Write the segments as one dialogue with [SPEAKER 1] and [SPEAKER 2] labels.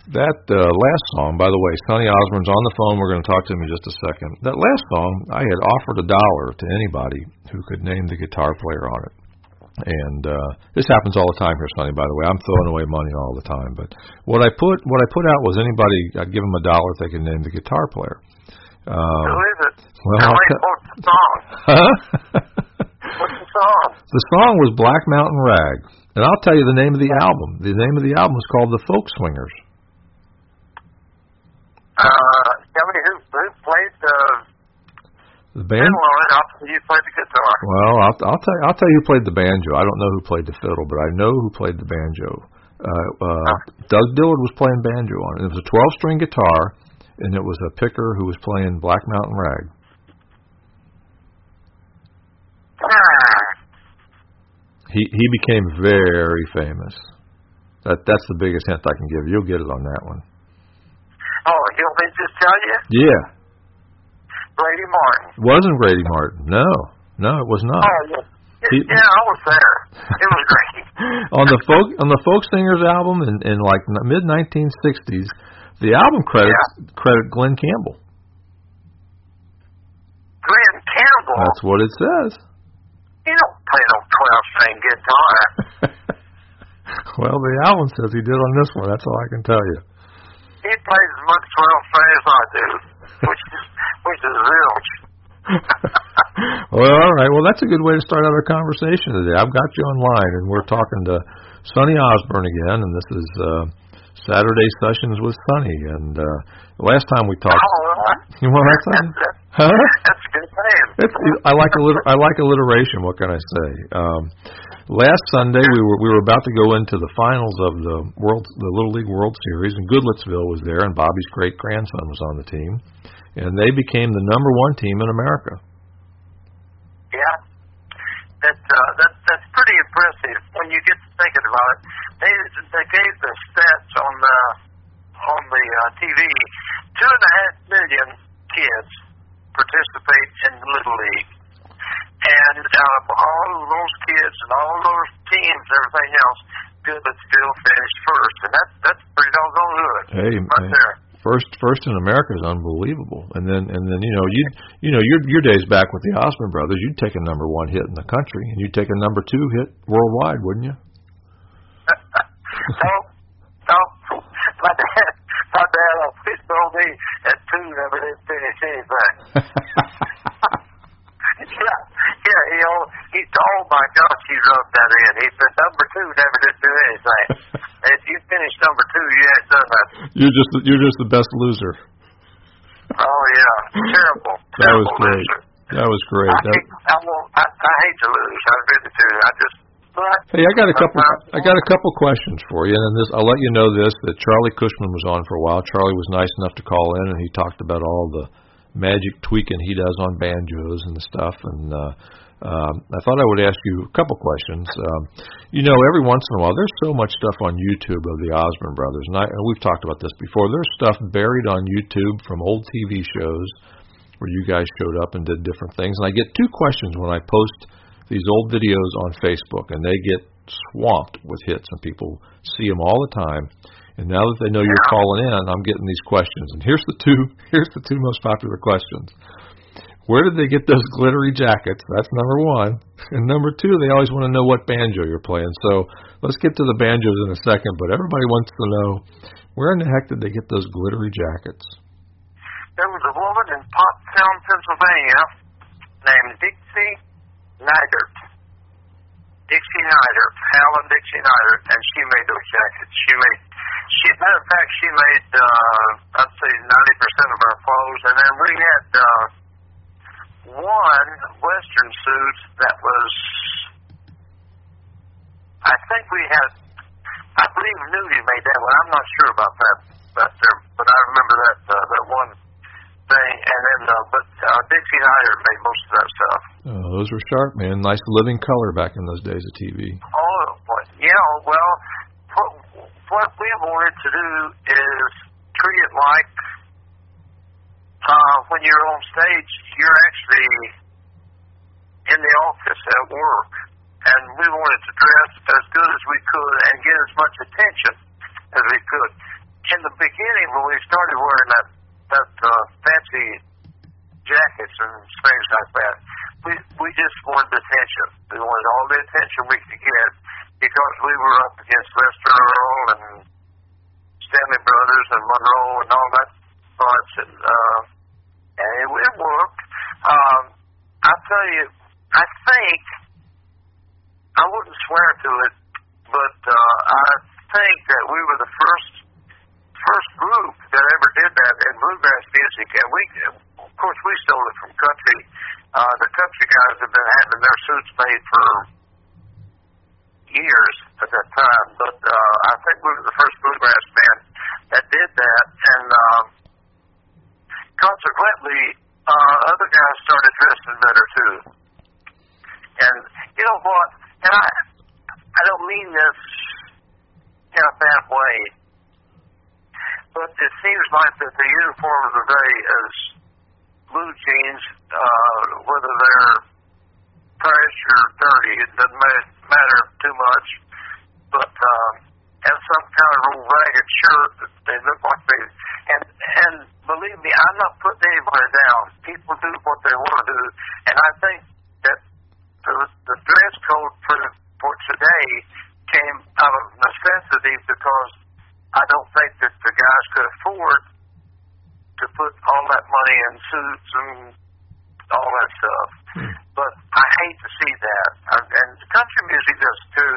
[SPEAKER 1] That last song, by the way, Sonny Osborne's on the phone. We're going to talk to him in just a second. That last song, I had offered $1 to anybody who could name the guitar player on it. And this happens all the time here, Sonny, by the way. I'm throwing away money all the time. But what I put out was anybody, I'd give them $1 if they could name the guitar player.
[SPEAKER 2] Who is it?
[SPEAKER 1] Well,
[SPEAKER 2] what's the song?
[SPEAKER 1] Huh?
[SPEAKER 2] What's the song?
[SPEAKER 1] The song was Black Mountain Rag. And I'll tell you the name of the album. The name of the album is called The Folk Swingers.
[SPEAKER 2] Tell me who played
[SPEAKER 1] the band?
[SPEAKER 2] You played the guitar.
[SPEAKER 1] Well, I'll tell you who played the banjo. I don't know who played the fiddle, but I know who played the banjo. Doug Dillard was playing banjo on it. It was a 12-string guitar, and it was a picker who was playing Black Mountain Rag. He became very famous. That's the biggest hint I can give you. You'll get it on that one.
[SPEAKER 2] Oh, you want me to just tell you?
[SPEAKER 1] Yeah.
[SPEAKER 2] Grady Martin.
[SPEAKER 1] It wasn't Grady Martin. No, it was not.
[SPEAKER 2] Oh, yeah. I was there. It was great.
[SPEAKER 1] on the Folk Singers album in like mid 1960s, the album credit Glenn Campbell.
[SPEAKER 2] Glenn Campbell.
[SPEAKER 1] That's what it says.
[SPEAKER 2] He don't play no 12-string guitar.
[SPEAKER 1] Well, the album says he did on this one. That's all I can tell you.
[SPEAKER 2] He plays as much 12-string as I do, which is zilch.
[SPEAKER 1] Well, all right. Well, that's a good way to start out our conversation today. I've got you online, and we're talking to Sonny Osborne again, and this is Saturday Sessions with Sonny. And last time we talked, you want that, Sonny? Huh?
[SPEAKER 2] That's a good name.
[SPEAKER 1] I like alliteration. What can I say? Last Sunday we were about to go into the finals of the Little League World Series, and Goodlettsville was there, and Bobby's great grandson was on the team, and they became the #1 team in America.
[SPEAKER 2] Yeah, that's pretty impressive when you get to thinking about it. They gave the stats on the TV. 2.5 million kids participate in the Little League. And out of all of those kids and all of those teams, everything else, Goodlettsville finished first, and that's pretty doggone good.
[SPEAKER 1] Hey,
[SPEAKER 2] right there.
[SPEAKER 1] First in America is unbelievable. And then your days back with the Osborne brothers, you'd take a #1 hit in the country, and you'd take a #2 hit worldwide, wouldn't you?
[SPEAKER 2] No. My dad always told me that 2 never did finish anything. Oh my gosh, he rubbed that in. He said #2 never did do anything. If you finish #2, you ain't done nothing.
[SPEAKER 1] You're just the best loser.
[SPEAKER 2] Oh yeah, terrible.
[SPEAKER 1] That was great. Loser. That was great.
[SPEAKER 2] I hate to lose. I really do.
[SPEAKER 1] Hey, I got a couple questions for you, and then I'll let you know this, that Charlie Cushman was on for a while. Charlie was nice enough to call in, and he talked about all the magic tweaking he does on banjos and stuff, and I thought I would ask you a couple questions. Every once in a while, there's so much stuff on YouTube of the Osborne brothers, and we've talked about this before. There's stuff buried on YouTube from old TV shows where you guys showed up and did different things, and I get 2 questions when I post these old videos on Facebook, and they get swamped with hits, and people see them all the time. And now that they know you're calling in, I'm getting these questions. And here's the two most popular questions. Where did they get those glittery jackets? That's #1. And #2, they always want to know what banjo you're playing. So let's get to the banjos in a second, but everybody wants to know, where in the heck did they get those glittery jackets?
[SPEAKER 2] There was a woman in Pottstown, Pennsylvania, named Dixie Neidert. Helen Dixie Neidert, and she made those jackets. Matter of fact, she made, I'd say 90% of our clothes, and then we had one Western suit that was, I believe Nudie made that one. I'm not sure about that, but I remember that one thing, and then, Dixie Neidert made most of that stuff.
[SPEAKER 1] Oh, those were sharp, man. Nice living color back in those days of TV.
[SPEAKER 2] Oh, yeah, well, what we wanted to do is treat it like when you're on stage, you're actually in the office at work. And we wanted to dress as good as we could and get as much attention as we could. In the when we started wearing that fancy jackets and things like that, we just wanted attention. We wanted all the attention we could get because we were up against Lester Earl and Stanley Brothers and Monroe and all that bunch, and it worked. I tell you, I think, I wouldn't swear to it, but I think that we were the first group that ever did that in bluegrass music, and we, of course, we stole it from country. The country guys have been having their suits made for years at that time, but I think we were the first bluegrass band that did that, and consequently, other guys started dressing better too. And you know what? And I don't mean this in a bad way, but it seems like that the uniforms today is blue jeans, whether they're fresh or dirty, it doesn't matter too much. But and some kind of old ragged shirt that they look like they and believe me, I'm not putting anybody down. People do what they want to do, and I think that the dress code for today came out of necessity because I don't think that the guys could afford to put all that money in suits and all that stuff. But I hate to see that, and country music does too.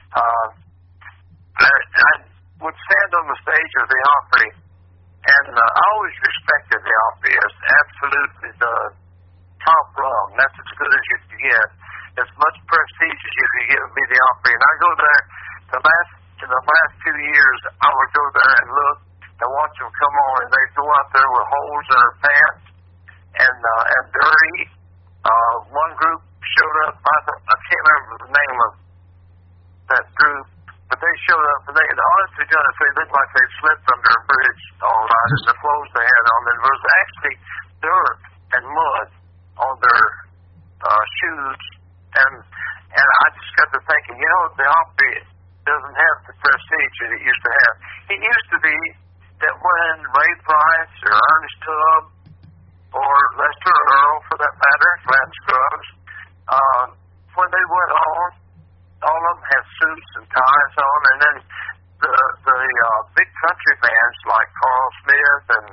[SPEAKER 2] I would stand on the stage of the Opry, and I always respected the Opry as absolutely the top rung. That's as good as you can get. As much prestige as you can get would be the Opry. And I go there, in the last 2 years, I would go there and look and watch them come on, and they'd go out there with holes in their pants and dirty. One group showed up, I can't remember the name of that group, but they showed up, and they honestly gonna say looked like they slipped under a bridge all night, and the clothes they had on, there was actually dirt and mud on their shoes, and I just got to thinking, you know, the Opry doesn't have the prestige that it used to have. It used to be that when Ray Price or Ernest Tubb or Lester Earl, for that matter, Flat Scruggs, when they went on, all of them had suits and ties on, and then the big country bands like Carl Smith and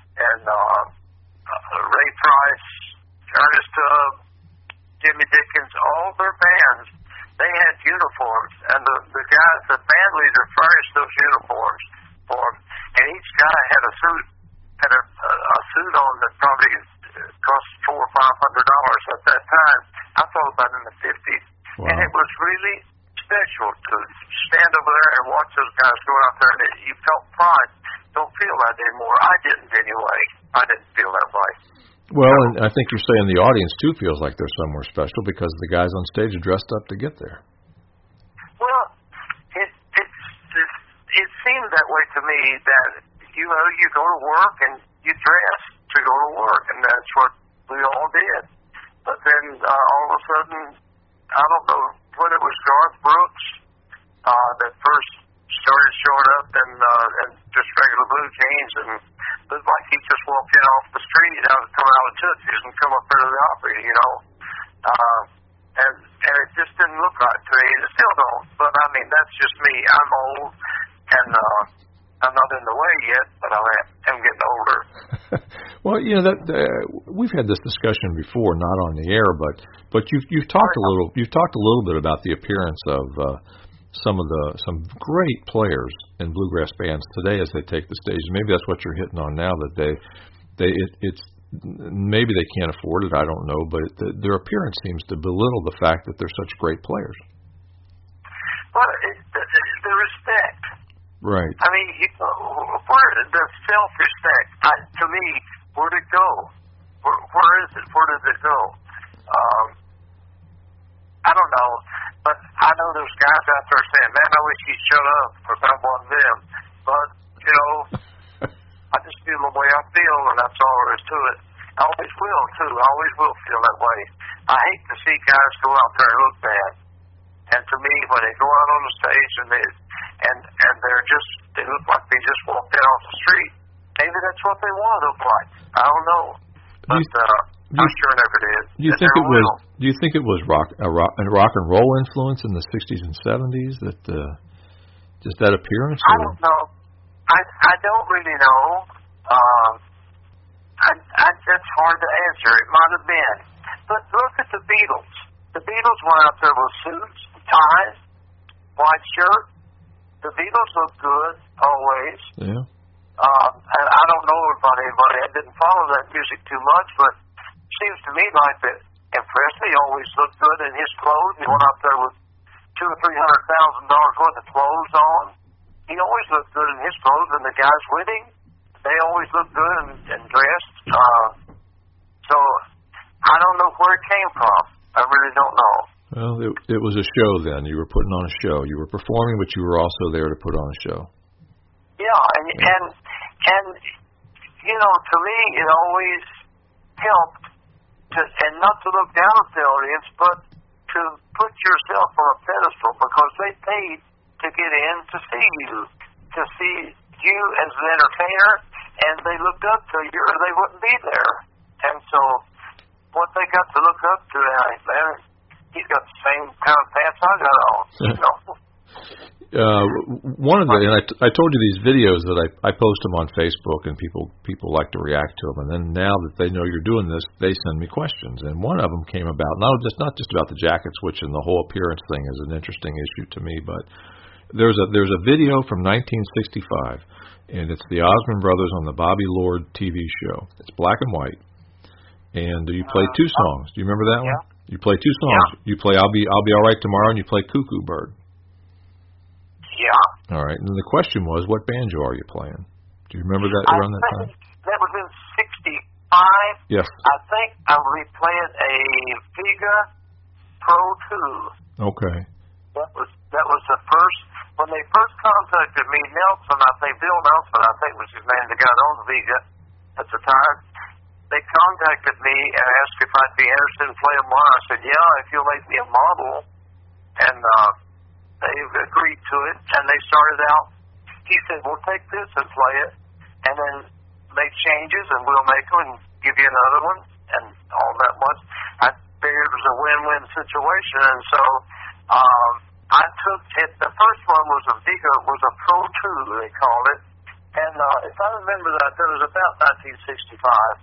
[SPEAKER 2] Ray Price, Ernest Tubb, Jimmy Dickens, all their bands, they had uniforms, and the guys, the band leader, furnished those uniforms for them, and each guy had a suit on that probably cost $400 or $500 at that time. I thought about it in the 50s, wow. And it was really special to stand over there and watch those guys go out there, and you felt pride. Don't feel that anymore. I didn't anyway. I didn't feel that way.
[SPEAKER 1] Well, and I think you're saying the audience, too, feels like they're somewhere special because the guys on stage are dressed up to get there.
[SPEAKER 2] Well, it seemed that way to me that, you know, you go to work and you dress to go to work, and that's what we all did. But then all of a sudden, I don't know when it was Garth Brooks that first started showing up and just regular blue jeans and looked like he just walked in off the street out of Tootsie's and come up into the Opry, you know. And it just didn't look right to me. It still don't. But, I mean, that's just me. I'm old, and I'm not in the way yet, but I am getting older.
[SPEAKER 1] Well, you know, we've had this discussion before, not on the air, but you've talked a little bit about the appearance of some great players in bluegrass bands today as they take the stage. Maybe that's what you're hitting on now, that it's maybe they can't afford it, I don't know, but their appearance seems to belittle the fact that they're such great players.
[SPEAKER 2] Well, the respect.
[SPEAKER 1] Right.
[SPEAKER 2] I mean, where the self-respect, to me, where'd it go? Where is it? Where did it go? I don't know, but I know there's guys out there saying, man, I wish he'd shut up because I'm one of them. But, you know, I just feel the way I feel, and that's all there is to it. I always will, too. I always will feel that way. I hate to see guys go out there and look bad. And to me, when they go out on the stage and they look like they just walked in off the street, maybe that's what they want to look like. I don't know, but I'm sure never did.
[SPEAKER 1] Do you think it was? Do you think it was rock and roll influence in the '60s and '70s that just that appearance?
[SPEAKER 2] I don't know. I don't really know. That's hard to answer. It might have been. But look at the Beatles. The Beatles went out there with suits, ties, white shirt. The Beatles look good always.
[SPEAKER 1] Yeah.
[SPEAKER 2] And I don't know about anybody. I didn't follow that music too much, but it seems to me like that. And Presley always looked good in his clothes. He went out there with $200,000 or $300,000 worth of clothes on. He always looked good in his clothes, and the guys with him, they always looked good and dressed. So I don't know where it came from. I really don't know.
[SPEAKER 1] Well, it was a show then. You were putting on a show. You were performing, but you were also there to put on a show.
[SPEAKER 2] Yeah, and you know, to me, it always helped and not to look down at the audience, but to put yourself on a pedestal, because they paid to get in to see you as an entertainer, and they looked up to you or they wouldn't be there. And so what they got to look up to, man, he's got the same kind of pants I got on. You know?
[SPEAKER 1] One of the, and I told you these videos that I post them on Facebook, and people like to react to them. And then now that they know you're doing this, they send me questions. And one of them came about not just about the jacket switch, and the whole appearance thing is an interesting issue to me, but there's a video from 1965, and it's the Osmond Brothers on the Bobby Lord TV show. It's black and white, and you play two songs. Do you remember that one? You play two songs.
[SPEAKER 2] Yeah.
[SPEAKER 1] You play "I'll Be All Right Tomorrow," and you play "Cuckoo Bird."
[SPEAKER 2] Yeah.
[SPEAKER 1] All right. And then the question was, what banjo are you playing? Do you remember that around that time?
[SPEAKER 2] That was in '65.
[SPEAKER 1] Yes.
[SPEAKER 2] I think I was playing a Vega Pro 2.
[SPEAKER 1] Okay.
[SPEAKER 2] That was the first. When they first contacted me, Nelson, I think Bill Nelson, I think was his name, the guy that owned the Vega at the time. They contacted me and asked if I'd be interested in playing one. I said, yeah, if you'll make me a model. And they agreed to it, and they started out. He said, we'll take this and play it, and then make changes, and we'll make them and give you another one, and all that much. I figured it was a win-win situation, and so I took it. The first one was a Vega, was a Pro 2, they called it, and if I remember that was about 1965.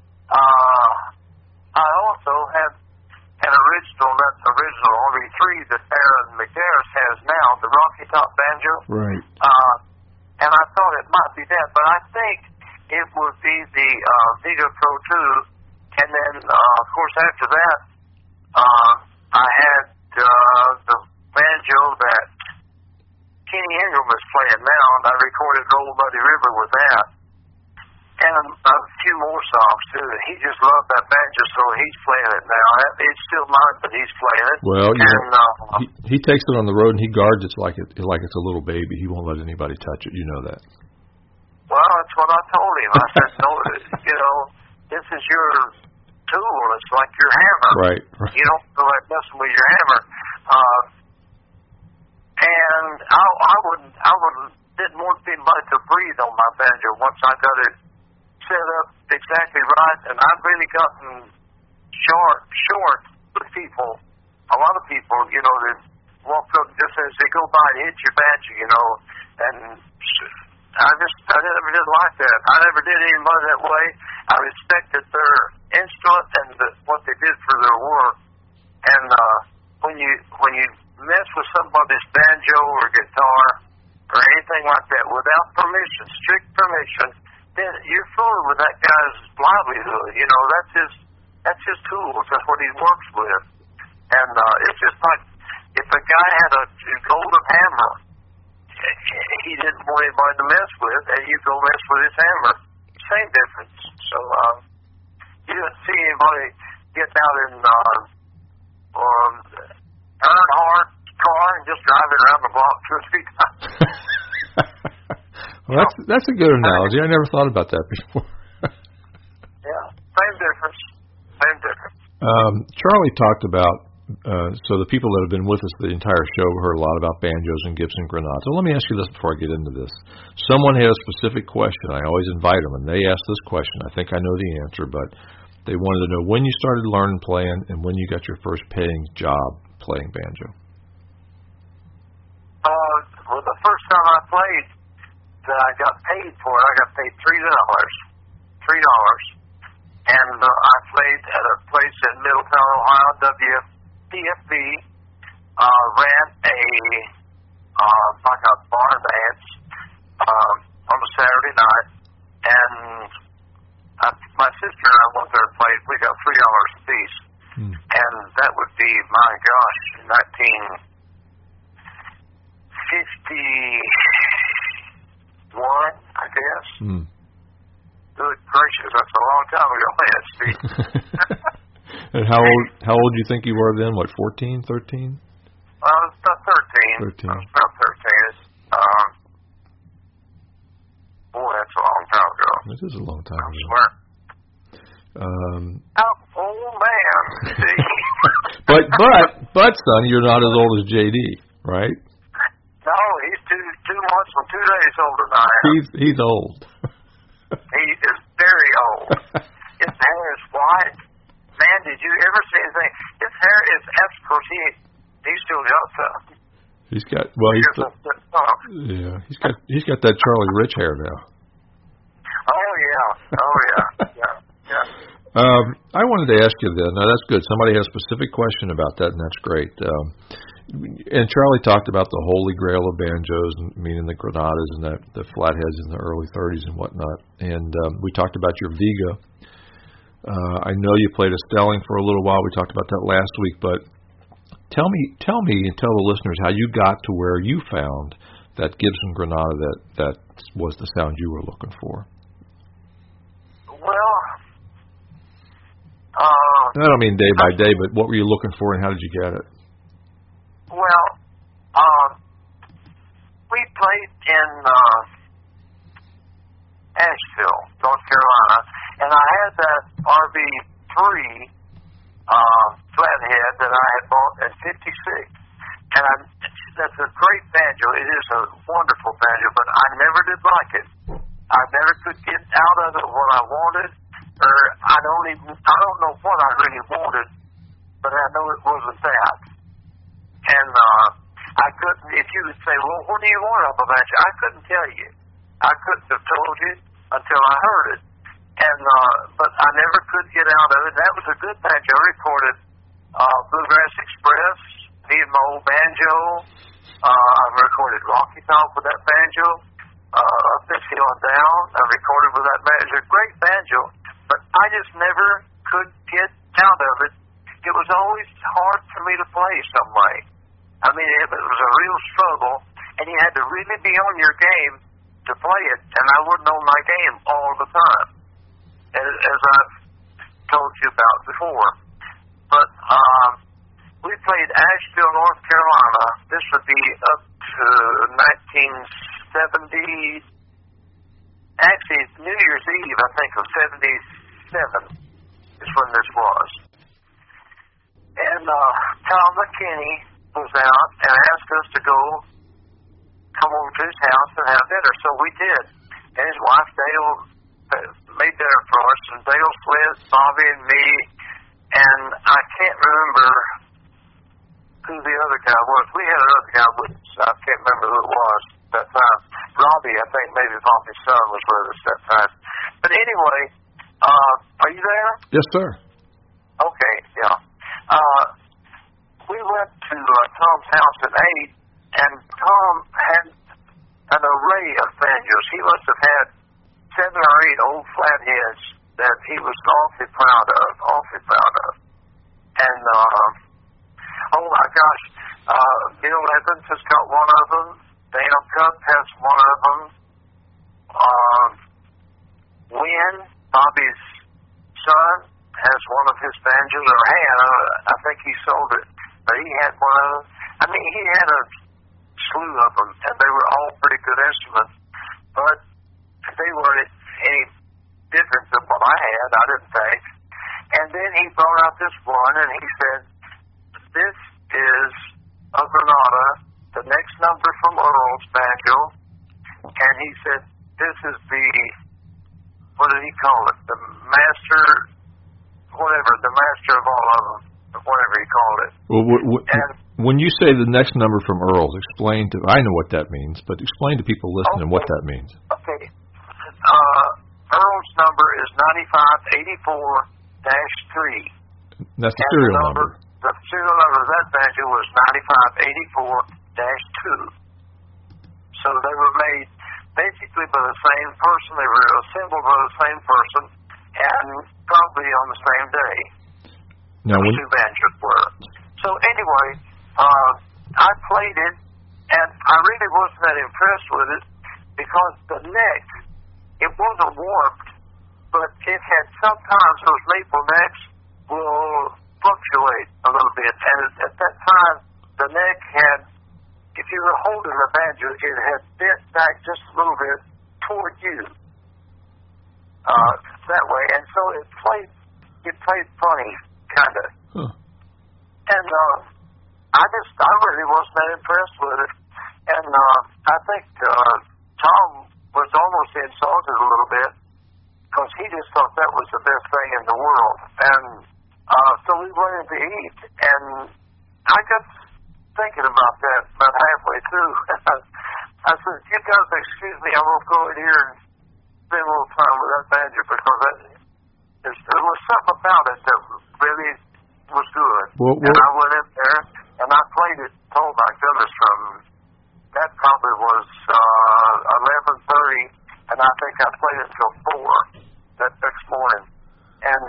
[SPEAKER 2] I also had an original RE3 that Aaron McDarris has now, the Rocky Top banjo.
[SPEAKER 1] Right.
[SPEAKER 2] And I thought it might be that, but I think it would be the Vega Pro 2. And then, of course, after that, I had the banjo that Kenny Ingram is playing now, and I recorded Roll Muddy River with that. And a few more songs, too. He just loved that banjo, so he's playing it now. It's still mine, but he's playing it.
[SPEAKER 1] Well, he takes it on the road, and he guards it like it's a little baby. He won't let anybody touch it. You know that.
[SPEAKER 2] Well, that's what I told him. I said, no, this is your tool. It's like your hammer.
[SPEAKER 1] Right.
[SPEAKER 2] You don't go like messing with your hammer. And I didn't want anybody to breathe on my banjo once I got it set up exactly right, and I've really gotten short with people. A lot of people, that walk up just as they go by and hit your banjo, and I never did like that. I never did anybody that way. I respected their instrument and what they did for their work. And when you mess with somebody's banjo or guitar or anything like that without permission, strict permission, then you're fooling with that guy's livelihood. That's his tools. That's what he works with. And it's just like if a guy had a golden hammer, he didn't want anybody to mess with, and you go mess with his hammer. Same difference. So you didn't see anybody get out in Earnhardt car and just drive it around the block 2 or 3 times.
[SPEAKER 1] Well, that's a good analogy. I never thought about that before.
[SPEAKER 2] Yeah, same difference.
[SPEAKER 1] Charlie talked about so the people that have been with us the entire show heard a lot about banjos and Gibson Granada. So let me ask you this before I get into this. Someone had a specific question. I always invite them, and they asked this question. I think I know the answer, but they wanted to know when you started learning playing and when you got your first paying job playing banjo.
[SPEAKER 2] Well, the first time I played that I got paid for it, I got paid $3. And I played at a place in Middletown, Ohio, WPFB, ran like a bar dance on a Saturday night, and my sister and I went there and played. We got $3 a piece, and that would be, my gosh, 1951, I guess. Good gracious, that's a long time ago, man, Steve.
[SPEAKER 1] And how old do you think you were then? What, 14, 13?
[SPEAKER 2] I was about 13.
[SPEAKER 1] 13.
[SPEAKER 2] I was about 13. Boy, that's a long time ago.
[SPEAKER 1] This is a long time ago.
[SPEAKER 2] I swear. Oh, man.
[SPEAKER 1] but, son, you're not as old as JD, right?
[SPEAKER 2] No, he's 2 months and 2 days older than I am.
[SPEAKER 1] He's old.
[SPEAKER 2] He is very old. His hair is white. Man, did you ever see anything? His hair is absolute. He's still got some.
[SPEAKER 1] He's got he's got that Charlie Rich hair now.
[SPEAKER 2] Oh yeah.
[SPEAKER 1] I wanted to ask you then. Now that's good. Somebody has a specific question about that, and that's great. And Charlie talked about the holy grail of banjos, meaning the Granadas and the flatheads in the early 30s and whatnot. And we talked about your Vega. I know you played a Stelling for a little while. We talked about that last week. But tell me, and tell the listeners how you got to where you found that Gibson Granada that was the sound you were looking for.
[SPEAKER 2] Well,
[SPEAKER 1] I don't mean day by day, but what were you looking for, and how did you get it?
[SPEAKER 2] Well, we played in Asheville, North Carolina, and I had that RV3 flathead that I had bought at 56. And that's a great banjo. It is a wonderful banjo, but I never did like it. I never could get out of it what I wanted, or I don't know what I really wanted, but I know it wasn't that. And I couldn't, if you would say, well, what do you want of a banjo? I couldn't tell you. I couldn't have told you until I heard it. And but I never could get out of it. That was a good banjo. I recorded Bluegrass Express, me and my old banjo. I recorded Rocky Top with that banjo. Up this hill and down, I recorded with that banjo. It was a great banjo, but I just never could get out of it. It was always hard for me to play some way. I mean, it was a real struggle, and you had to really be on your game to play it, and I wasn't on my game all the time, as I've told you about before. But we played Asheville, North Carolina. This would be up to 1970. Actually, New Year's Eve, I think, of 77 is when this was. And Tom McKinney was out and asked us to come over to his house and have dinner. So we did. And his wife, Dale, made dinner for us. And Dale Slid, Bobby, and me. And I can't remember who the other guy was. We had another guy with us. I can't remember who it was at that time. Robbie, I think maybe Bobby's son was with us that time. But anyway, are you there?
[SPEAKER 1] Yes, sir.
[SPEAKER 2] Okay, yeah. We went to Tom's house at 8, and Tom had an array of banjos. He must have had 7 or 8 old flatheads that he was awfully proud of. And, oh my gosh, Bill Evans has got one of them. Dana Cup has one of them. Wynn, Bobby's son, has one of his banjos, or had. I think he sold it, but he had one of them. I mean, he had a slew of them, and they were all pretty good instruments, but they weren't any different than what I had, I didn't think. And then he brought out this one, and he said, this is a Granada, the next number from Earl's banjo, and he said, this is the, what did he call it? The master, whatever, the master of all of them, whatever he called it.
[SPEAKER 1] Well, when you say the next number from Earl's, explain to, I know what that means, but explain to people listening what that means.
[SPEAKER 2] Okay. Earl's number is 9584-3.
[SPEAKER 1] That's the serial number.
[SPEAKER 2] The serial number of that banjo was 9584-2. So they were made basically by the same person. They were assembled by the same person and probably on the same day.
[SPEAKER 1] Now,
[SPEAKER 2] the two banjos were. So anyway, I played it, and I really wasn't that impressed with it because the neck, it wasn't warped, but it had sometimes those maple necks will fluctuate a little bit. And at that time, the neck had, if you were holding the banjo, it had bent back just a little bit toward you. That way. And so it played funny, kind of.
[SPEAKER 1] Huh.
[SPEAKER 2] And I really wasn't that impressed with it. And I think Tom was almost insulted a little bit because he just thought that was the best thing in the world. And so we went in to eat, and I got thinking about that about halfway through. I said, you guys excuse me, I'm going to go in here and spend a little time with that banjo because there was something about it that really was good.
[SPEAKER 1] Well,
[SPEAKER 2] and I went in there, and I played it, oh my goodness, from that probably was 11:30, and I think I played it till 4 that next morning. And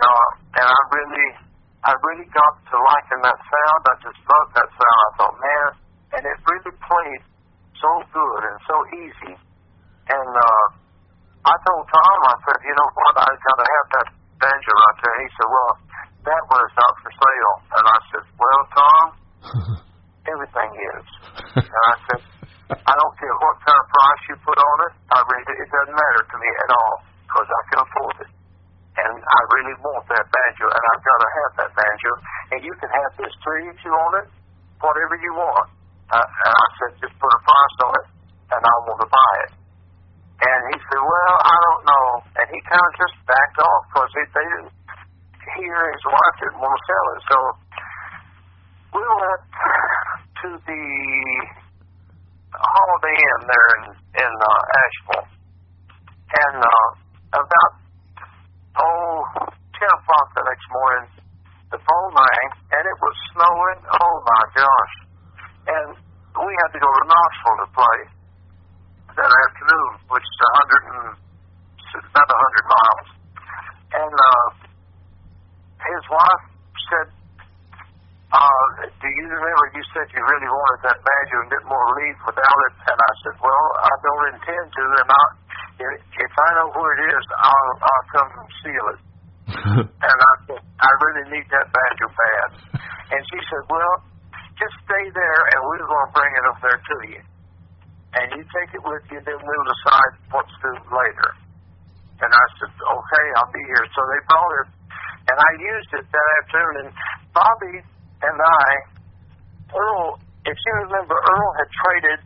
[SPEAKER 2] I really got to liking that sound. I just loved that sound. I thought, man, and it really played so good and so easy. And I told Tom, I said, you know what, I got to have that banjo right there. He said, well, that one is not for sale. And I said, well, Tom, everything is. And I said, I don't care what kind of price you put on it. It doesn't matter to me at all because I can afford it. And I really want that banjo, and I've got to have that banjo. And you can have this tree if you want it, whatever you want. And I said, just put a price on it, and I want to buy it. And he said, well, I don't know. And he kind of just backed off because they didn't hear his wife didn't want to sell it. So we went to the Holiday Inn there in Asheville. And about 10 o'clock the next morning, the phone rang, and it was snowing. Oh, my gosh. And we had to go to Knoxville to play that afternoon, which is about 100 miles. And his wife said, do you remember you said you really wanted that banjo and didn't want to leave without it? And I said, well, I don't intend to, and if I know where it is, I'll come steal it. And I said, I really need that banjo bad. And she said, well, just stay there, and we're going to bring it up there to you. And you take it with you, then we'll decide what to do later. And I said, okay, I'll be here. So they brought it, and I used it that afternoon. And Bobby and Earl, if you remember, Earl had traded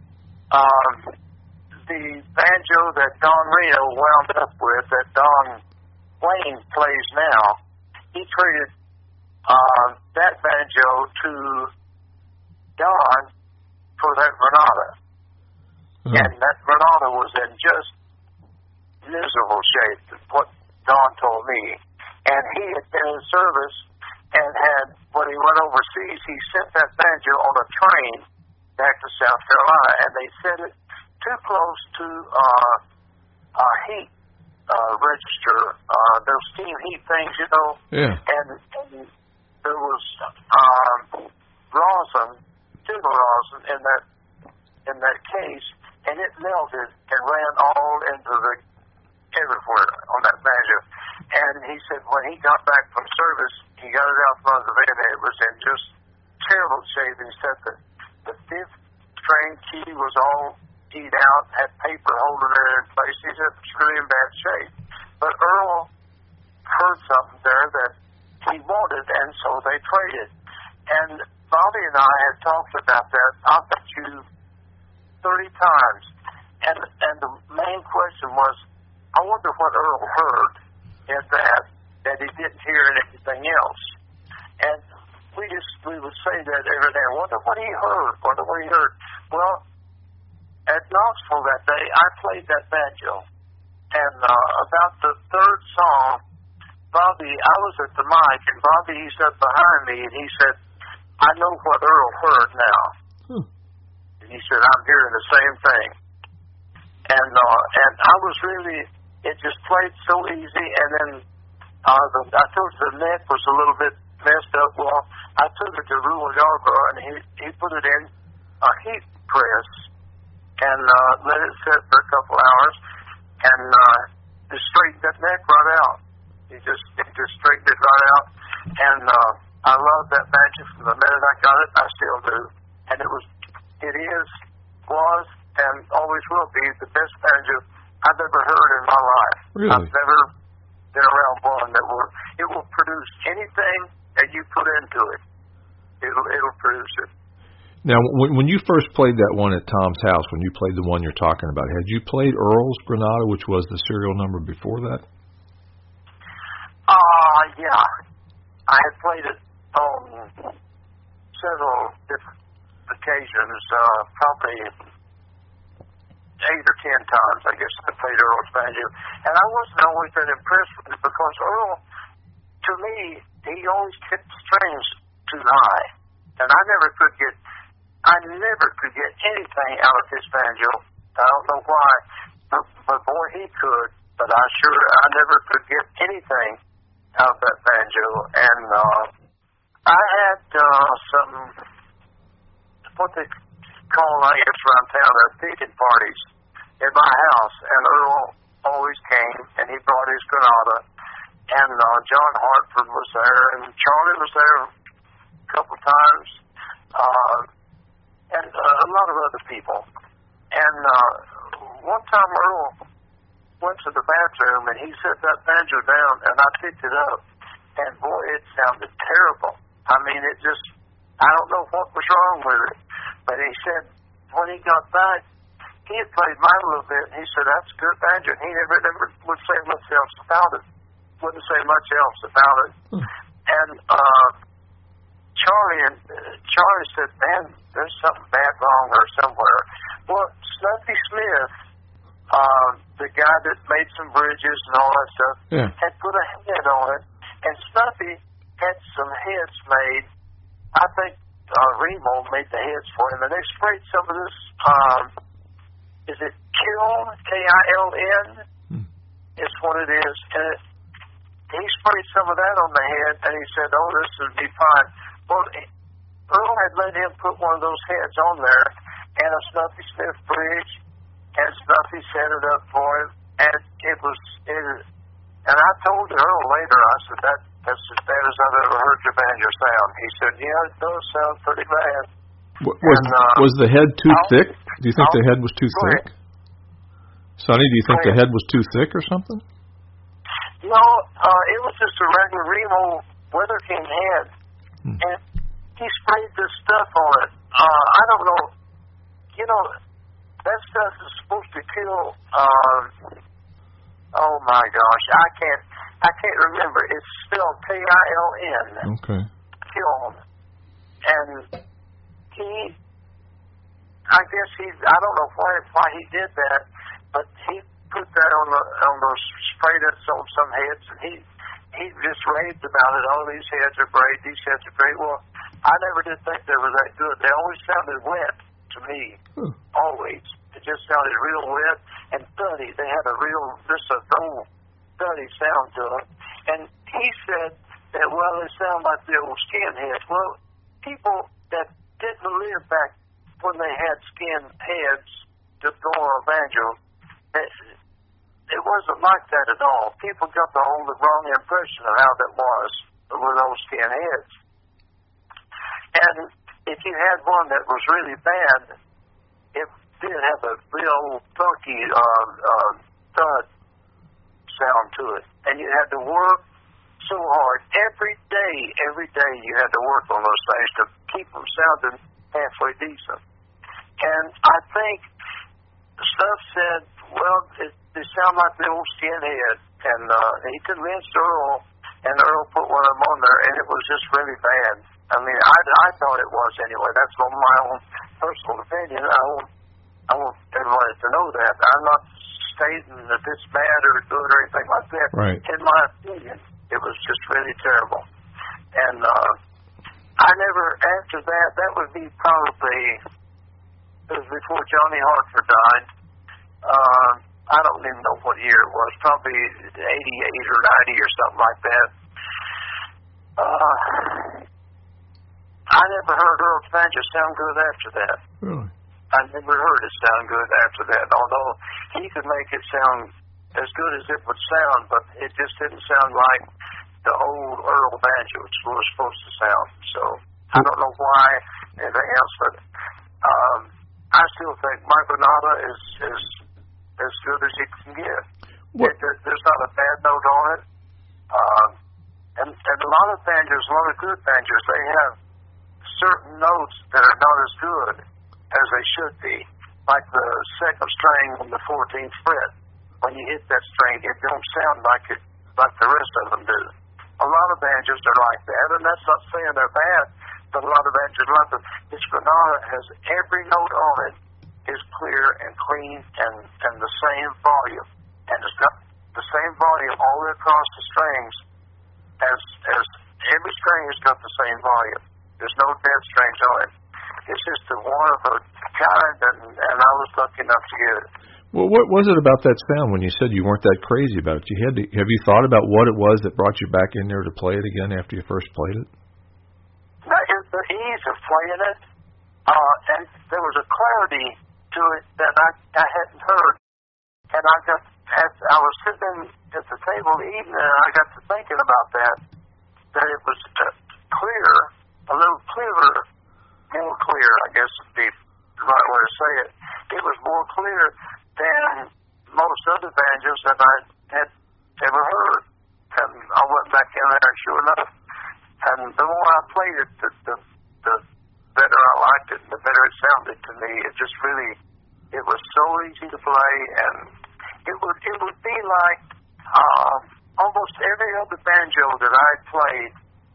[SPEAKER 2] the banjo that Don Reno wound up with, that Don Wayne plays now. He traded that banjo to Don for that Granada. Mm-hmm. And that Granada was in just miserable shape, what Don told me. And he had been in service and had, when he went overseas, he sent that banjo on a train back to South Carolina, and they sent it too close to a heat register, those steam heat things, you know.
[SPEAKER 1] Yeah.
[SPEAKER 2] And there was rosin, sugar rosin in that case, and it melted and ran all into everywhere on that banjo. And he said when he got back from service, he got it out from under the bed, and it was in just terrible shape. He said that the fifth string key was all keyed out, had paper holding it in place. He said it was really in bad shape. But Earl heard something there that he wanted, and so they traded. And Bobby and I had talked about that. I bet you 30 times. And the main question was, I wonder what Earl heard in that he didn't hear in anything else. And we would say that every day. I wonder what he heard. Well, at Knoxville that day, I played that banjo. And about the third song, Bobby, I was at the mic, and Bobby, he sat behind me, and he said, I know what Earl heard now. And he said, I'm hearing the same thing. And I was really, it just played so easy, and then I told you the neck was a little bit messed up. Well, I took it to Ruel Yarborough, and he put it in a heat press and let it sit for a couple hours, and just straightened that neck right out. He just straightened it right out, and I love that banjo from the minute I got it. I still do, and it was, and always will be the best banjo I've ever heard in my life.
[SPEAKER 1] Really?
[SPEAKER 2] I've never been around one that will produce anything that you put into it. It'll produce it.
[SPEAKER 1] Now, when you first played that one at Tom's house, when you played the one you're talking about, had you played Earl's Granada, which was the serial number before that?
[SPEAKER 2] Yeah. I had played it on several different occasions, probably 8 or 10 times, I guess, I played Earl's banjo. And I wasn't always that impressed with it because Earl, to me, he always kept the strings too high. And I never could get anything out of his banjo. I don't know why, but boy, he could. But I never could get anything out of that banjo. And I had some, what they call, I guess, around town, picking parties in my house. And Earl always came, and he brought his Granada. And John Hartford was there, and Charlie was there a couple times, and a lot of other people. And one time Earl went to the bathroom, and he set that banjo down, and I picked it up, and boy, it sounded terrible. I mean, I don't know what was wrong with it, but he said when he got back, he had played mine a little bit, and he said, that's a good banjo, and he never would say much else about it. Wouldn't say much else about it. And Charlie said, man, there's something bad wrong or somewhere. Well, Snuffy Smith, the guy that made some bridges and all that stuff, had put a head on it, and Snuffy had some heads made. I think Remo made the heads for him, and they sprayed some of this, is it Kiln, Kiln, is what it is, and he sprayed some of that on the head, and he said, oh, this would be fine. Well, Earl had let him put one of those heads on there, and a Snuffy Smith bridge, and Snuffy set it up for him, and and I told Earl later, I said, that's as bad as I've ever heard your banjo sound. He said, yeah, it does sound pretty bad.
[SPEAKER 1] Was the head too thick? Do you think the head was too thick? Sonny, do you think the head was too thick or something?
[SPEAKER 2] No, it was just a regular Remo Weather King head. And he sprayed this stuff on it. I don't know. You know, that stuff is supposed to kill, oh my gosh, I can't remember. It's spelled Kiln.
[SPEAKER 1] Okay.
[SPEAKER 2] Kiln. And I guess I don't know why he did that, but he put that on those sprayed it on some heads, and he just raved about it. Oh, these heads are great. These heads are great. Well, I never did think they were that good. They always sounded wet to me. Always. It just sounded real wet and thuddy. They had a dull, thuddy sound to them. And he said that, well, they sound like the old skin heads. Well, people that didn't live back when they had skin heads to go on a banjo, it wasn't like that at all. People got the wrong impression of how that was with those skin heads. And if you had one that was really bad, it did have a real funky thud sound to it. And you had to work so hard every day you had to work on those things to keep them sounding halfway decent. And I think Stuff said, well, they sound like the old Skinhead. And he convinced Earl, and Earl put one of them on there, and it was just really bad. I mean, I thought it was anyway. That's my own personal opinion. I want everybody to know that. I'm not stating that it's bad or good or anything like that.
[SPEAKER 1] Right.
[SPEAKER 2] In my opinion, it was just really terrible. And I never, after that would be probably, it was before Johnny Hartford died. I don't even know what year it was, probably 88 or 90 or something like that. I never heard Earl Banjo sound good after that.
[SPEAKER 1] Really?
[SPEAKER 2] I never heard it sound good after that, although he could make it sound as good as it would sound, but it just didn't sound like the old Earl Banjo was supposed to sound. So I don't know why, anything else, but I still think Mike Granata is as good as you can get. There's not a bad note on it. And a lot of banjos, a lot of good banjos, they have certain notes that are not as good as they should be, like the second string on the 14th fret. When you hit that string, it don't sound like the rest of them do. A lot of banjos are like that, and that's not saying they're bad, but a lot of banjos are like that. This Granata has every note on it is clear and clean and the same volume, and it's got the same volume all the way across the strings as every string has got the same volume. There's no dead strings on it. It's just one of a kind, and I was lucky enough to get it.
[SPEAKER 1] Well, what was it about that sound when you said you weren't that crazy about it? Have you thought about what it was that brought you back in there to play it again after you first played it?
[SPEAKER 2] That is the ease of playing it, and there was a clarity to it that I hadn't heard. And I was sitting at the table eating, and I got to thinking about that it was clear, a little clearer, more clear, I guess would be the right way to say it. It was more clear than most other banjos that I had ever heard. And I went back in there, sure enough. And the more I played it, the better I liked it, the better it sounded to me. It just really, it was so easy to play, and it would be like almost every other banjo that I played.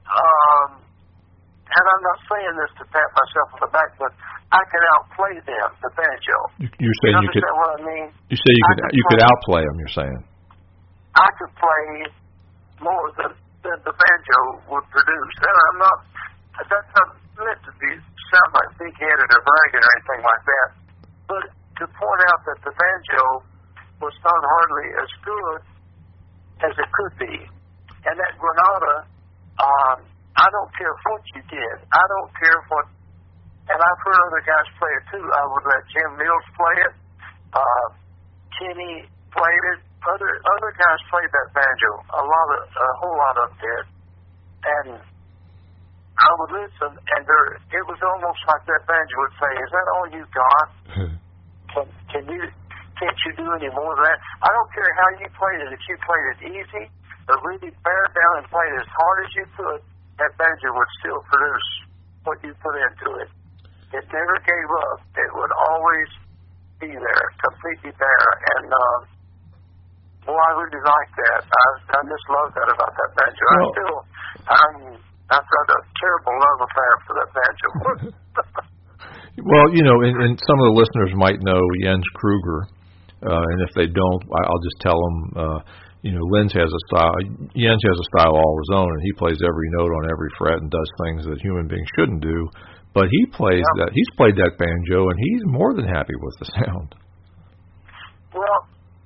[SPEAKER 2] And I'm not saying this to pat myself on the back, but I could outplay them, the banjo.
[SPEAKER 1] You're saying
[SPEAKER 2] you understand what I mean?
[SPEAKER 1] You say you could outplay them. You're saying
[SPEAKER 2] I could play more than the banjo would produce. And I'm not. That's not meant to sound like big-headed or bragging or anything like that. But to point out that the banjo was not hardly as good as it could be, and that Granata. I don't care what you did. I don't care what, and I've heard other guys play it too. I would let Jim Mills play it. Kenny played it. Other guys played that banjo. A whole lot of them did. And I would listen, and it was almost like that banjo would say, "Is that all you got? Can't you do any more of that?" I don't care how you played it. If you played it easy or really bear down and played it as hard as you could, that banjo would still produce what you put into it. It never gave up. It would always be there, completely there. And, I really like that. I just love that about that banjo. I've got a terrible love affair for that banjo.
[SPEAKER 1] Well, and some of the listeners might know Jens Kruger, and if they don't, I'll just tell them, Jens has a style all his own, and he plays every note on every fret and does things that human beings shouldn't do. But he plays that. He's played that banjo, and he's more than happy with the sound.
[SPEAKER 2] Well,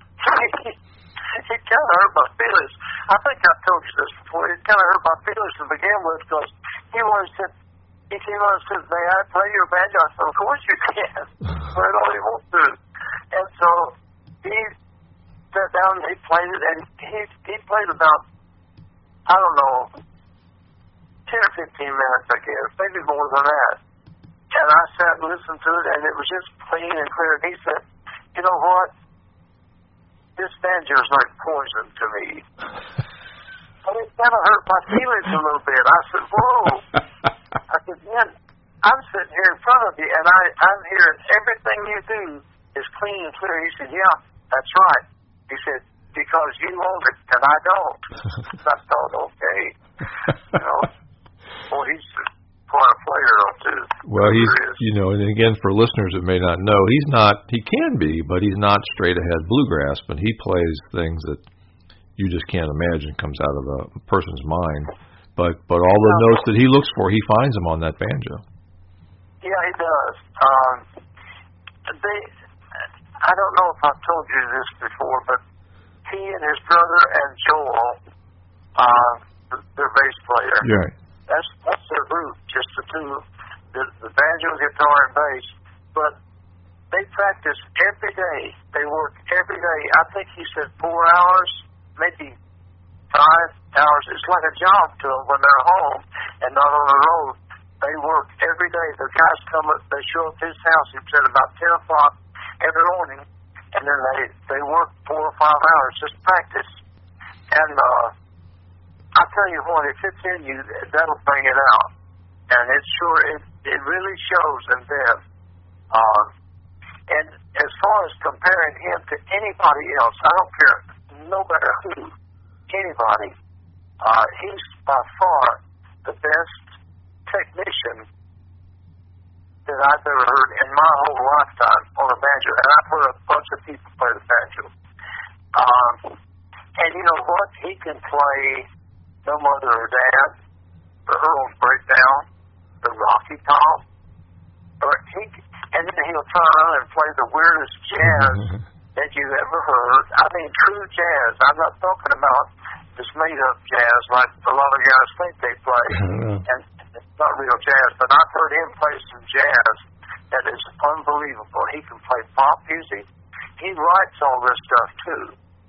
[SPEAKER 2] it kind of hurt my feelings. I think I've told you this before. It kind of hurt my feelings to begin with because he said, "May I play your banjo?" I said, "Of course you can. Play it all you want to." And so he sat down and he played it, and he played about, I don't know, 10 or 15 minutes, I guess, maybe more than that. And I sat and listened to it, and it was just clean and clear. And he said, "You know what? This banjo is like poison to me." And it kind of hurt my feelings a little bit. I said, "Whoa." I said, "Man, I'm sitting here in front of you, and I'm hearing everything you do is clean and clear. He said, yeah, that's right. He said, because you own it, and I don't. I thought, okay. You know, well, he's quite a player, too.
[SPEAKER 1] Well, he's, you know, and again, for listeners that may not know, he can be, but he's not straight ahead bluegrass, but he plays things that you just can't imagine comes out of a person's mind. But all the notes that he looks for, he finds them on that banjo.
[SPEAKER 2] Yeah, he does. I don't know if I've told you this before, but he and his brother and Joel, their bass player,
[SPEAKER 1] right.
[SPEAKER 2] That's their group, just the two, the banjo, guitar, and bass. But they practice every day. They work every day. I think he said 4 hours, maybe 5 hours. It's like a job to them when they're home and not on the road. They work every day. The guys they show up at his house, he said, about 10 o'clock every morning, and then they work 4 or 5 hours, just practice. And I tell you what, if it's in you, that'll bring it out. And it really shows in them. And as far as comparing him to anybody else, I don't care, no matter who, anybody, he's by far the best technician that I've ever heard in my whole lifetime on a banjo. And I've heard a bunch of people play the banjo. And you know what? He can play No Mother or Dad, the Earl's Breakdown, the Rocky Top, and then he'll turn around and play the weirdest jazz that you've ever heard. I mean, true jazz. I'm not talking about this made-up jazz like a lot of guys think they play. And it's not real jazz, but I've heard him play some jazz that is unbelievable. He can play pop music. He writes all this stuff, too.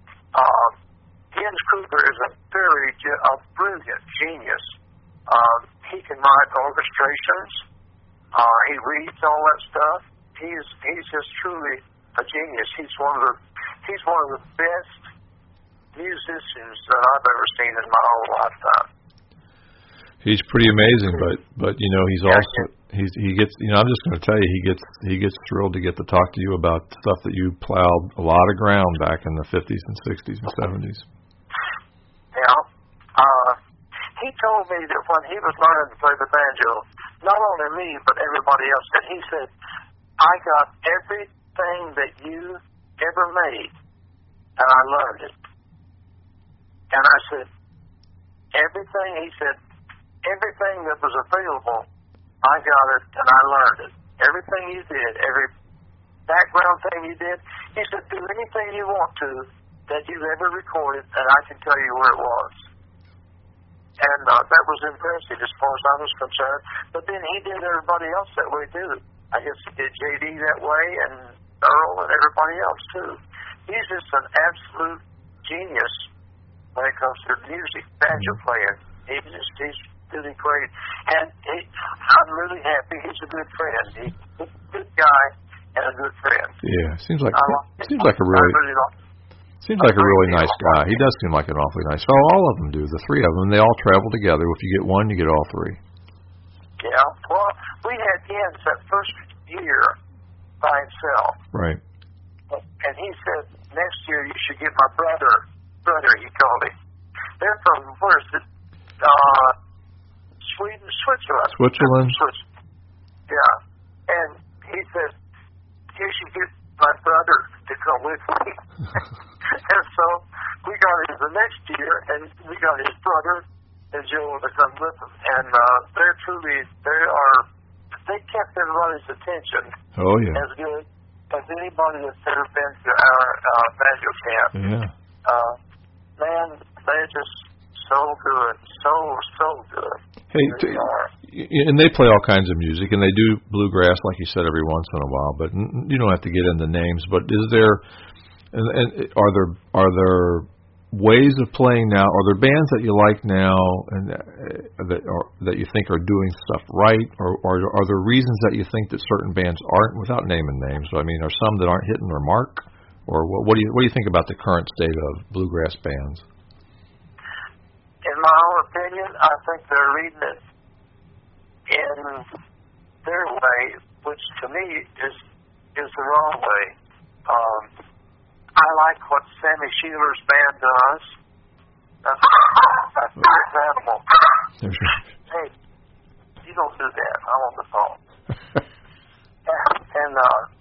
[SPEAKER 2] Jens Kruger is a brilliant genius. He can write orchestrations. He reads all that stuff. He's just truly a genius. He's one of the best musicians that I've ever seen in my whole lifetime.
[SPEAKER 1] He's pretty amazing, but you know, he's also he gets, you know, I'm just going to tell you, he gets thrilled to get to talk to you about stuff that you plowed a lot of ground back in the 50s and 60s and 70s.
[SPEAKER 2] Yeah. He told me that when he was learning to play the banjo, not only me, but everybody else, that he said, I got everything that you ever made, and I learned it. And I said, everything, he said, everything that was available, I got it, and I learned it. Everything you did, every background thing you did, he said, do anything you want to that you ever recorded, and I can tell you where it was. And that was impressive as far as I was concerned. But then he did everybody else that way, too. I guess he did J.D. that way, and Earl, and everybody else, too. He's just an absolute genius when it comes to music, banjo playing. He's really great. And I'm really happy. He's a good friend. He's a good guy and a good friend.
[SPEAKER 1] Yeah, seems like a really nice guy. He does seem like an awfully nice guy. All of them do. The three of them, they all travel together. If you get one, you get all three.
[SPEAKER 2] Yeah. Well, we had Jens that first year by himself.
[SPEAKER 1] Right.
[SPEAKER 2] And he said, next year you should get my brother, he called him. They're from, where is it? Switzerland. Yeah. And he said, you should get my brother to come with me. And so we got him the next year, and we got his brother and Joe to come with him. And they kept everybody's attention.
[SPEAKER 1] Oh, yeah.
[SPEAKER 2] As good as anybody that's ever been to our banjo camp.
[SPEAKER 1] Yeah.
[SPEAKER 2] Man, they're just so good. So good.
[SPEAKER 1] Hey, and they play all kinds of music, and they do bluegrass, like you said, every once in a while. But you don't have to get into names. But is there, and are there ways of playing now? Are there bands that you like now, and that you think are doing stuff right, or are there reasons that you think that certain bands aren't? Without naming names, I mean, are some that aren't hitting their mark, or what do you think about the current state of bluegrass bands? In
[SPEAKER 2] my own opinion, I think they're reading it in their way, which to me is the wrong way. I like what Sammy Sheeler's band does. For example, hey, you don't do that. I'm on the phone. and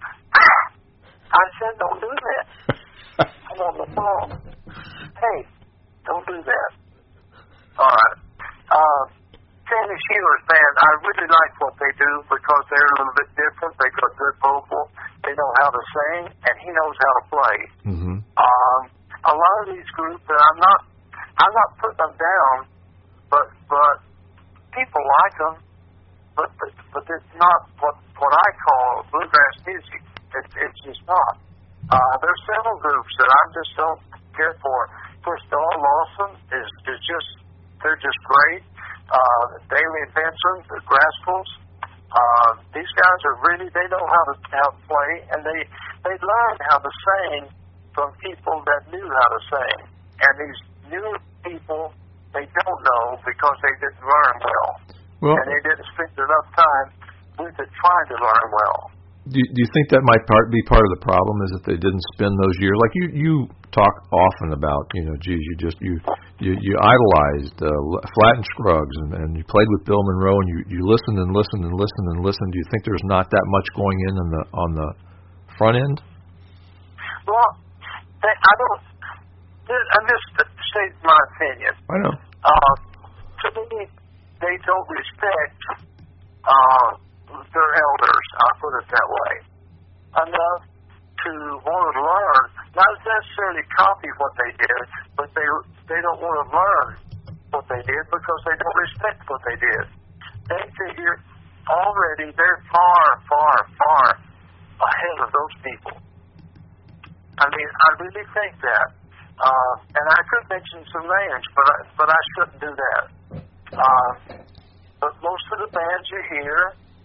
[SPEAKER 2] I said, don't do that. I'm on the phone. Hey, don't do that. All right. Sammy Sheeler's band, I really like what they do because they're a little bit different. They got good vocal. They know how to sing, and he knows how to play.
[SPEAKER 1] Mm-hmm.
[SPEAKER 2] A lot of these groups, I'm not putting them down, but people like them, but it's not what I call bluegrass music. It's just not. There's several groups that I just don't care for. First of all, Lawson is just, they're just great. Daly and Benson, the Graspels, these guys are really, they know how to play, and they learn how to sing from people that knew how to sing. And these new people, they don't know because they didn't learn well. And they didn't spend enough time with it trying to learn well.
[SPEAKER 1] Do you think that might be part of the problem, is that they didn't spend those years? Like you talk often about, geez, you idolized Flatt and Scruggs, and you played with Bill Monroe, and you listened and listened and listened and listened. Do you think there's not that much going on the front end?
[SPEAKER 2] Well, I don't. I'm just stating my opinion.
[SPEAKER 1] I know.
[SPEAKER 2] To me, they don't respect their elders. I'll put it that way. Enough to want to learn, not necessarily copy what they did, but they don't want to learn what they did because they don't respect what they did. They figure already they're far, far, far ahead of those people. I mean, I really think that. And I could mention some names, but I shouldn't do that. But most of the bands you hear,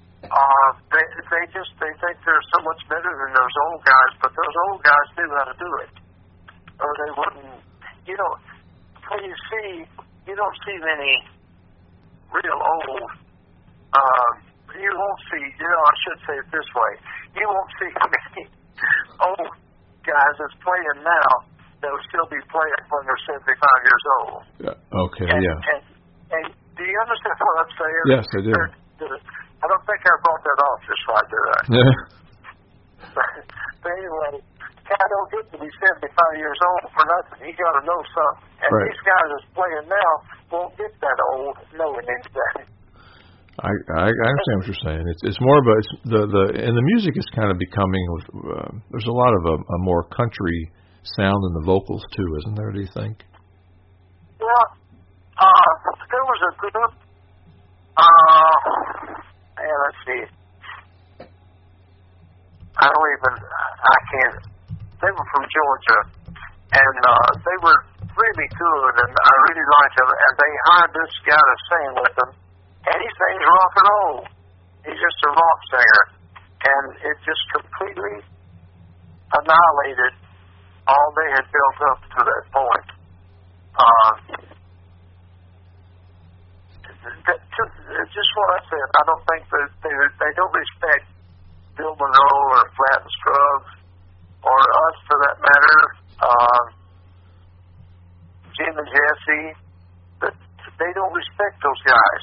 [SPEAKER 2] they think they're so much better than those old guys, but those old guys knew how to do it, or they wouldn't. When you don't see many real old. You won't see. I should say it this way: you won't see many old guys that's playing now that will still be playing when they're 75 years old.
[SPEAKER 1] Yeah. Okay.
[SPEAKER 2] And do you understand what I'm saying?
[SPEAKER 1] Yes, I do.
[SPEAKER 2] I don't think I brought that off just right, did I?
[SPEAKER 1] Yeah.
[SPEAKER 2] But anyway, I don't get to be 75 years old for nothing. You got to know something. And
[SPEAKER 1] right.
[SPEAKER 2] These guys that's playing now won't get that old knowing anything.
[SPEAKER 1] I understand what you're saying. It's more of and the music is kind of becoming. There's a lot of a more country sound in the vocals too, isn't there? Do you think?
[SPEAKER 2] Well, there was a group. Let's see. I can't. They were from Georgia, and they were really good, and I really liked them. And they hired this guy to sing with them, and he sings rock and roll. He's just a rock singer, and it just completely annihilated all they had built up to that point. Just what I said. I don't think that they don't respect Bill Monroe or Flatt and Scruggs, or us for that matter, Jim and Jesse. But they don't respect those guys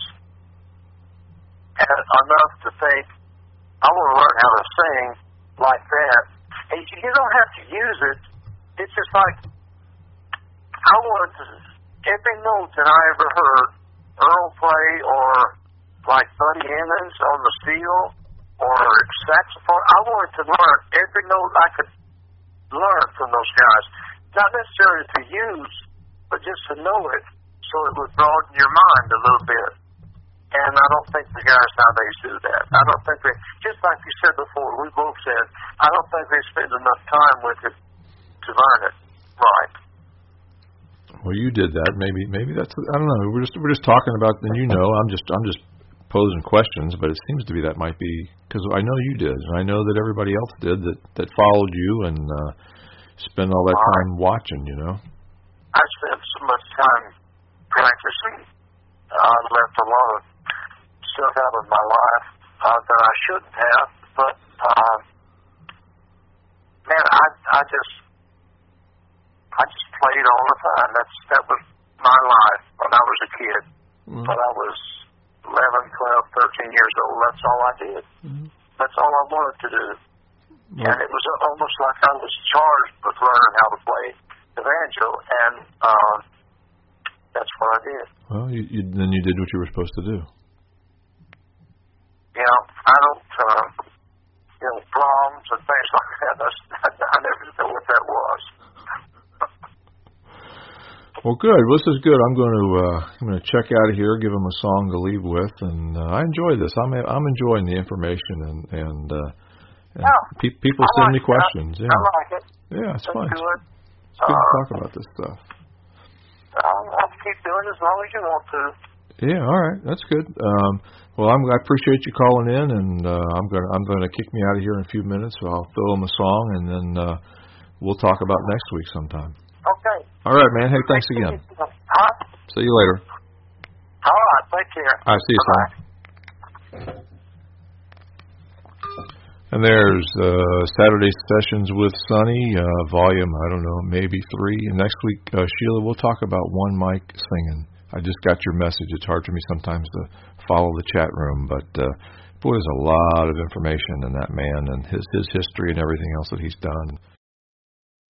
[SPEAKER 2] enough to think, I want to learn how to sing like that. And you don't have to use it. It's just like, I wanted to, every note that I ever heard Earl play, or like Buddy Emmons on the steel, or saxophone, I wanted to learn every note I could learn from those guys. Not necessarily to use, but just to know it, so it would broaden your mind a little bit. And I don't think the guys nowadays do that. I don't think they, just like you said before, we both said, I don't think they spend enough time with it to learn it right.
[SPEAKER 1] Well, you did that. Maybe that's, I don't know. We're just talking about, and I'm just posing questions, but it seems to be that might be, because I know you did, and I know that everybody else did that followed you and spent all that time watching.
[SPEAKER 2] I spent so much time practicing. I left a lot of stuff out of my life that I shouldn't have, but man, I just played all the time. That was my life when I was a kid.
[SPEAKER 1] Mm-hmm.
[SPEAKER 2] When I was 11, 12, 13 years old, that's all I did.
[SPEAKER 1] Mm-hmm.
[SPEAKER 2] That's all I wanted to do.
[SPEAKER 1] Mm-hmm.
[SPEAKER 2] And it was almost like I was charged with learning how to play the banjo, and that's what I did.
[SPEAKER 1] Well, then you did what you were supposed to do.
[SPEAKER 2] You know, I don't, proms and things like that. I never knew what that was.
[SPEAKER 1] Well, good. Well, this is good. I'm going to check out of here, give them a song to leave with, and I enjoy this. I'm enjoying the information, and people send me questions.
[SPEAKER 2] I like it.
[SPEAKER 1] Yeah, it's fun.
[SPEAKER 2] Good.
[SPEAKER 1] It's good to talk about this stuff.
[SPEAKER 2] I'll keep doing it as long as you want to.
[SPEAKER 1] Yeah, all right, that's good. Well, I appreciate you calling in, and I'm going to kick me out of here in a few minutes. So I'll fill them a song, and then we'll talk about next week sometime.
[SPEAKER 2] Okay.
[SPEAKER 1] All right, man. Hey, thanks again. See you later.
[SPEAKER 2] All right. Take care.
[SPEAKER 1] I see you, son. And there's Saturday Sessions with Sonny, volume, I don't know, maybe 3. And next week, Sheila, we'll talk about one mic singing. I just got your message. It's hard for me sometimes to follow the chat room, but boy, there's a lot of information in that man and his history and everything else that he's done.